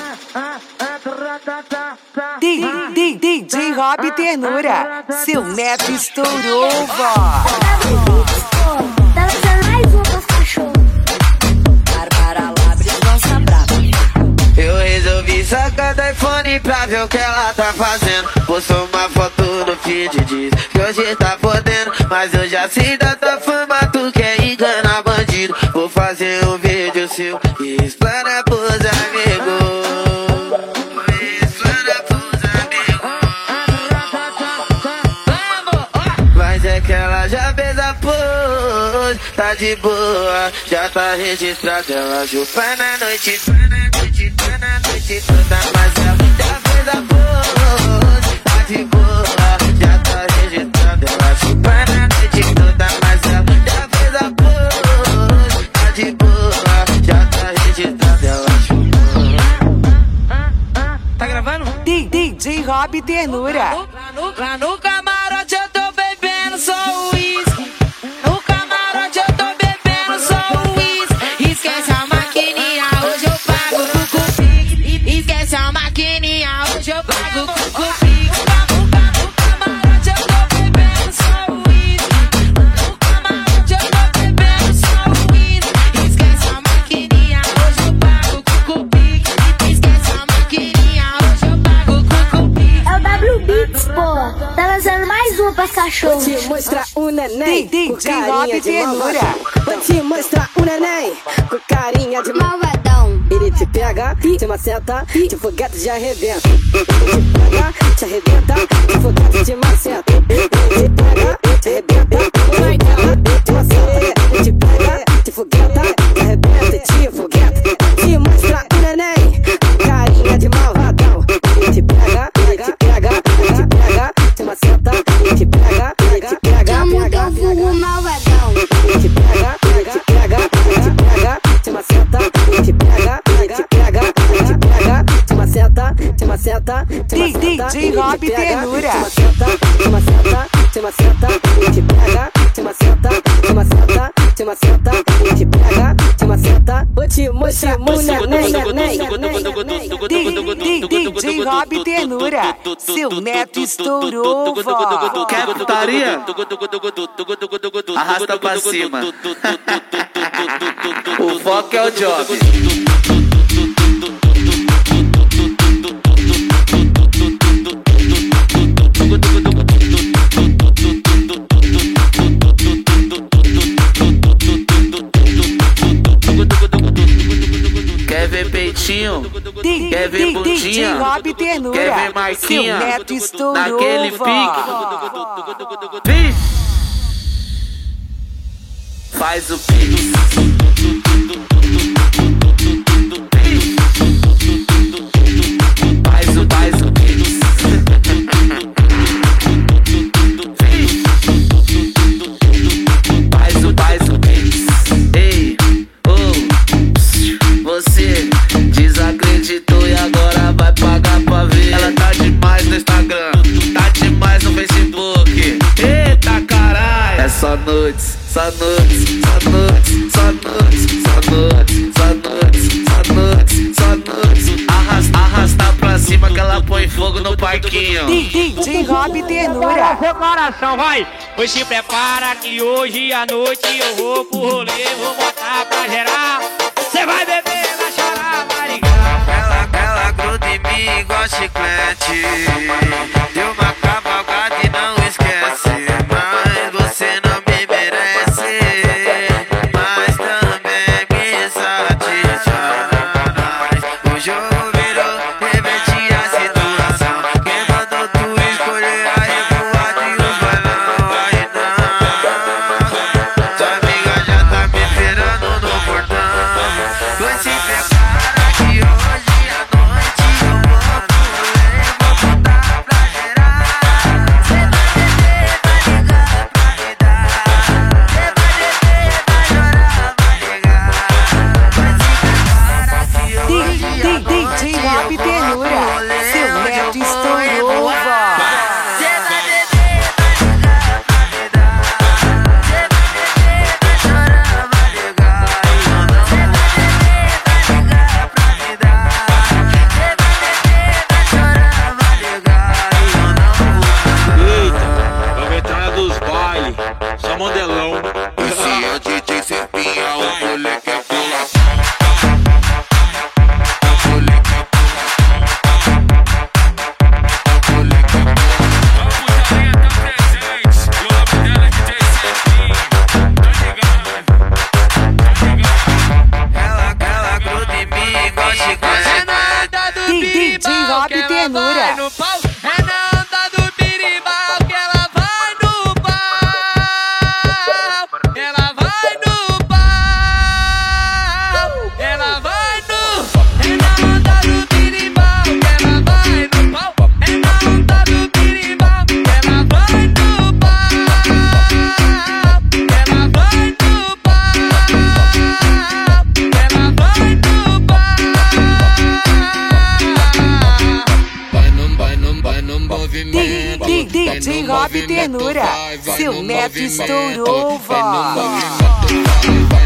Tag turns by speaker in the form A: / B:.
A: DJ Rob Ternura, seu neto estourou, vó.
B: Tá lançando mais um pros cachorros.
A: Bárbara Labres lança brava.
C: Eu resolvi sacar do iPhone pra ver o que ela tá fazendo. Postou uma foto no feed, diz que hoje tá podendo. Mas eu já sei da tua fama, tu quer enganar bandido. Vou fazer um vídeo seu e explana pros amigos. Mas é que ela já fez a pose, tá de boa, já tá registrada. Ela chupa na noite, toda, mas ela já fez a pose, tá de boa, já tá registrada. Ela chupa na noite toda, mas ela já fez a pose, tá de boa, já tá registrada. Ela chupa.
A: Tá gravando? DJ Rob Ternura.
D: Lá no camarote eu tô bebendo só uísque. No camarote eu tô bebendo só uísque. Esquece a maquininha, hoje eu pago com Cupic. Esquece a maquininha, hoje eu pago com Cupic. No camarote eu tô bebendo só uísque. No camarote eu tô bebendo só uísque. Esquece a maquininha, hoje eu pago com Cupic. Esquece a maquininha, hoje eu pago com Cupic.
B: É o W Beats, pô. Tá lançando mais um pros cachorros.
E: Vou te mostrar o neném com
A: DJ
E: carinha
A: Rob
E: de malvadão.
A: Ternura.
E: Vou te mostrar o neném com carinha de
B: Malvadão.
E: Ele te pega, te maceta, te foguete de arrebenta. Ele te pega, te arrebenta, te foguete de maceta. Ele te pega, te arrebenta, vai dela, te maceta. Ele te pega, te fogueta, te arrebenta, te fogueta. Te mostrar o neném com carinha de malvadão. Ele te pega, te pega, te pega, te maceta. Ele te pega, te pega,
B: Chama teu fogo malvadão.
E: ele te pega, te pega, te pega, te maceta. Ele te pega, te pega, te pega, te maceta, te maceta, te maceta.
A: DJ Rob Ternura.
E: Te maceta, te maceta, ele te pega, te maceta, te maceta, te maceta. Ele te pega, te maceta. Vou te mostrar o neném.
A: DJ Rob Ternura, seu neto estourou, vó.
C: Quer putaria? Arrasta pra cima. O foco é o job. Quer ver peitinho? Quer ver bundinha?
A: DJ Rob Ternura,
C: Quer ver marquinha?
A: seu neto estourou,
C: Naquele
A: vó.
C: pique. Vixe! Faz o pique. Faz o pique. Faz o pique. Ei, oh, você desacreditou e agora vai pagar pra ver. Ela tá demais no Instagram, tá demais no Facebook. Eita caralho! É só noites, só noites, só noites, só noites, só noites, só noites, só noites, só noites. Arrasta pra cima que ela põe fogo no parquinho.
A: DJ Rob Ternura.
D: Seu coração, vai! Pois se prepara que hoje à noite eu vou pro rolê, vou botar pra gerar. Cê vai beber, vai chorar, vai ligar.
C: Ela gruda em mim igual chiclete. Deu uma cavalgada e não esquece. Mas você não me merece. Mas também me satisfaz. O jogo virou, reverte a situação. Quem mandou tu escolher a revoada e os balão? Aí não. Sua amiga já tá me esperando no portão. Vai se prepara que hoje à noite eu vou pro rolê, vou botar pra gerar. Cê vai beber, vai ligar pra me dar. Cê vai beber, vai chorar, vai ligar. Vai se prepara que hoje à noite
A: DJ Rob Ternura, seu neto estourou, vó.
C: Cê vai beber, vai ligar pra me dar. Cê vai beber, vai chorar, vai ligar. Cê vai beber, vai ligar pra me dar. Cê
A: ternura.
D: Vai no pau, é na onda do birimbau que ela vai no pau. Ela vai no pau. Ela vai no. É na onda do birimbau que ela vai no pau. É na onda do birimbau que ela vai no pau. Ela vai no pau. Ela vai no pau.
C: Vai no movimento.
A: DJ Rob Ternura, seu neto estourou, vó.
C: Vai no movimento.